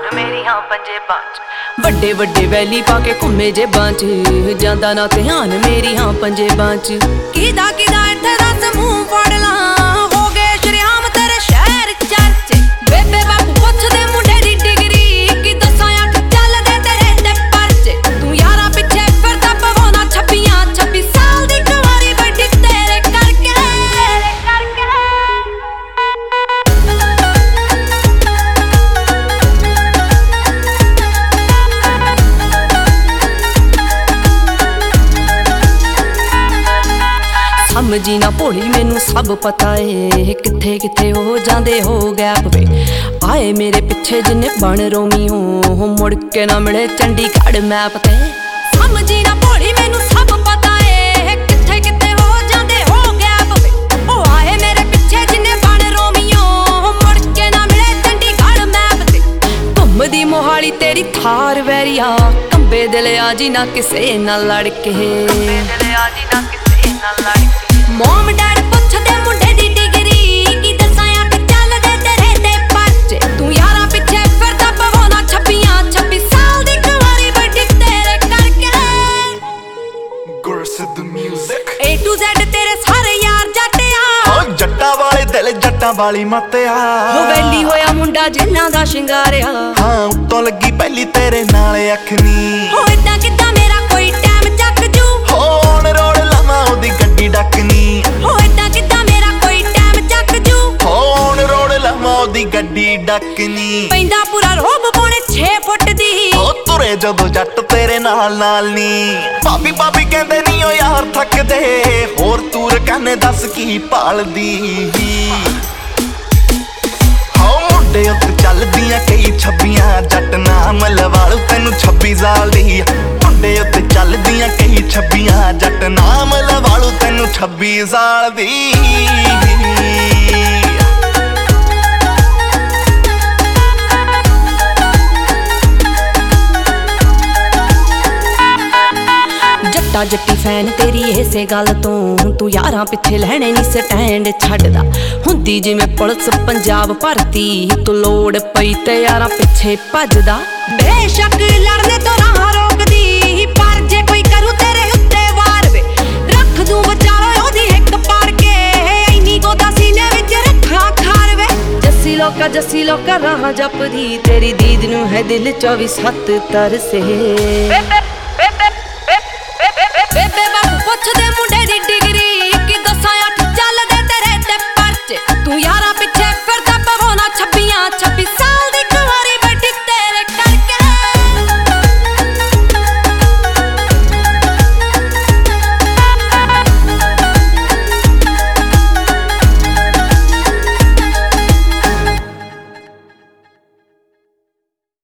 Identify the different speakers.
Speaker 1: ਧਿਆਨ ਮੇਰੀਆਂ ਪੰਜੇਬਾਂ ਚ। ਵੱਡੇ ਵੱਡੇ ਵੈਲੀ ਪਾ ਕੇ ਘੁੰਮੇ ਜੇਬਾਂ ਚ, ਜਾਂਦਾ ਨਾ ਧਿਆਨ ਮੇਰੀਆਂ ਪੰਜੇਬਾਂ ਚ। ਕਿਦਾ ਕਿਦਾ ਇੱਥੇ ਦੱਸ ਮੂੰਹ ਫੜ ਲਾਂ, ਹੋ ਗਏ ਸ਼ਰਿਆਮ ਤੇਰੇ ਸ਼ਹਿਰ ਚਰਚੇ। ਬੇਬੇ ਬਾਪੂ ਪੁੱਛਦੇ ਮੁੰਡੇ ਦੀ ਡਿਗਰੀ, ਕੀ ਦੱਸਾਂ ਅੱਠ ਚੱਲਦੇ ਤੇਰੇ ਤੇ ਪਰਚੇ। ਤੂੰ ਯਾਰਾਂ ਪਿੱਛੇ ਫਿਰਦਾ ਪਵਾਉਣਾ ਛੱਬੀਆਂ, 26 ਸਾਲ ਦੀ ਕੁਆਰੀ ਵੱਡੀ ਤੇਰੇ ਕਰਕੇ। ਸਮਝੀ ਨਾ ਭੋਲੀ ਮੈਨੂੰ ਸਭ ਪਤਾ ਏ, ਕਿੱਥੇ ਕਿੱਥੇ ਹੋ ਜਾਂਦੇ ਹੋ ਗੈਪ ਵੇ। ਆਏ ਮੇਰੇ ਪਿੱਛੇ ਜਿੰਨੇ ਬਣ ਰੋਮੀਓ, ਮੁੜ ਕੇ ਨਾ ਮਿਲੇ ਚੰਡੀਗੜ੍ਹ ਮੈਪ ਤੇ। ਸਮਝੀ ਨਾ ਭੋਲੀ ਮੈਨੂੰ ਸਭ ਪਤਾ ਏ, ਕਿੱਥੇ ਕਿੱਥੇ ਹੋ ਜਾਂਦੇ ਹੋ ਗੈਪ ਵੇ। ਉਹ ਆਏ ਮੇਰੇ ਪਿੱਛੇ ਜਿੰਨੇ ਬਣ ਰੋਮੀਓ, ਮੁੜ ਕੇ ਨਾ ਮਿਲੇ ਚੰਡੀਗੜ੍ਹ ਮੈਪ ਤੇ। ਘੁੰਮਦੀ ਮੋਹਾਲੀ ਤੇਰੀ ਥਾਰ ਵੈਰੀਆ, ਕੰਬੇ ਦਿਲ ਆ ਜੀ ਨਾ ਕਿਸੇ ਨਾਲ ਲੜ ਕੇ। ਮੋਮ ਡੈਡ ਪੁੱਛਦੇ ਮੁੰਡੇ ਦੀ ਡਿਗਰੀ, ਕੀ ਦੱਸਾਂ ਅੱਠ ਚੱਲਦੇ ਤੇਰੇ ਤੇ ਪਰਚੇ। ਤੂੰ ਯਾਰਾਂ ਪਿੱਛੇ ਫਿਰਦਾ ਪਵਾਉਣਾ ਛੱਬੀਆਂ, 26 ਸਾਲ ਦੀ ਕੁਆਰੀ ਵੱਡੀ ਤੇਰੇ ਕਰਕੇ।
Speaker 2: Gursidh music
Speaker 1: A to Z ਤੇਰੇ ਸਾਰੇ ਯਾਰ ਜੱਟਿਆ,
Speaker 2: ਹੋ ਜੱਟਾਂ ਵਾਲੇ ਦਿਲ ਜੱਟਾਂ ਵਾਲੀ ਮੱਤਿਆ।
Speaker 1: ਹੋ ਵੈਲੀ ਹੋਇਆ ਮੁੰਡਾ ਜਿੰਨਾਂ ਦਾ ਸ਼ਿੰਗਾਰਿਆ,
Speaker 2: ਹਾਂ ਉੱਤੋਂ ਲੱਗੀ ਪਹਿਲੀ ਤੇਰੇ ਨਾਲ ਅੱਖ ਨੀ।
Speaker 1: ਹੋ ਏਦਾਂ ਕਿੱਦਾਂ ਮੇਰਾ ਕੋਈ ਟਾਈਮ ਚੱਕ ਜੂ,
Speaker 2: ਹੋਣ ਰੋੜ ਲਾਵਾਂ ਉਹਦੀ ਗੱਡੀ ਡੱਕਨੀ।
Speaker 1: ਹੋ ਏਦਾਂ ਕਿੱਦਾਂ ਮੇਰਾ ਕੋਈ ਟਾਈਮ ਚੱਕ ਜੂ,
Speaker 2: ਹੋਣ ਰੋੜ ਲਾਵਾਂ ਉਹਦੀ ਗੱਡੀ ਡੱਕਨੀ।
Speaker 1: ਪੈਂਦਾ ਪੂਰਾ ਰੋਬ ਪੌਣੇ 6 ਫੁੱਟ ਦੀ,
Speaker 2: ਉਹ ਤੁਰੇ ਜਦੋਂ ਜੱਟ ਤੇਰੇ ਨਾਲ ਨਾਲ ਨੀ। ਭਾਬੀ ਭਾਬੀ ਕਹਿੰਦੇ ਨੀ ਓ ਯਾਰ ਥੱਕਦੇ, ਹੋਰ ਤੂਰ ਕਹਿੰਦੇ ਦੱਸ ਕੀ ਭਾਲਦੀ। ਹੋ ਮੁੰਡੇ ਉੱਤੇ ਚੱਲਦੀਆਂ ਕਈ ਛੱਬੀਆਂ, ਜੱਟ ਨਾਮ ਲਵਾਲੂ ਤੈਨੂੰ 26 ਸਾਲ ਦੀ। ਮੁੰਡੇ ਉੱਤੇ ਚੱਲਦੀਆਂ ਕਈ ਛੱਬੀਆਂ, ਜੱਟ ਨਾਮ ਲਵਾਲੂ ਤੈਨੂੰ 26 ਸਾਲ ਦੀ। ਜੱਟਾ ਜੱਟੀ ਫੈਨ ਤੇਰੀ ਇਸੇ ਗੱਲ ਤੋਂ, ਤੂੰ ਯਾਰਾਂ ਪਿੱਛੇ ਲੈਣੇ ਨੀ ਸਟੈਂਡ ਛੱਡਦਾ। ਹੁੰਦੀ ਜਿਵੇਂ ਪੁਲਿਸ ਪੰਜਾਬ ਭਰਤੀ, ਤੂੰ ਲੋੜ ਪਈ ਤੇ ਯਾਰਾਂ ਪਿੱਛੇ ਭੱਜਦਾ। ਬੇਸ਼ੱਕ ਲੜਨੇ ਤੋਂ ਰਾਹ ਰੋਕਦੀ, ਪਰ ਜੇ ਕੋਈ ਕਰੂ ਤੇਰੇ ਉੱਤੇ ਵਾਰ ਵੇ, ਰੱਖ ਦੂੰ ਵਿਚਾਲੇ ਉਹਦੀ ਹਿੱਕ ਪਾੜ ਕੇ। ਇੰਨੀ ਗੋਦਾ ਸੀਨੇ ਵਿੱਚ ਰੱਖਾਂ ਖਾਰ ਵੇ। ਜੱਸੀ ਲੋਕਾ ਰਾਹ ਜਪਦੀ, ਤੇਰੀ ਦੀਦ ਨੂੰ ਹੈ ਦਿਲ 24/7 ਤਰਸੇ।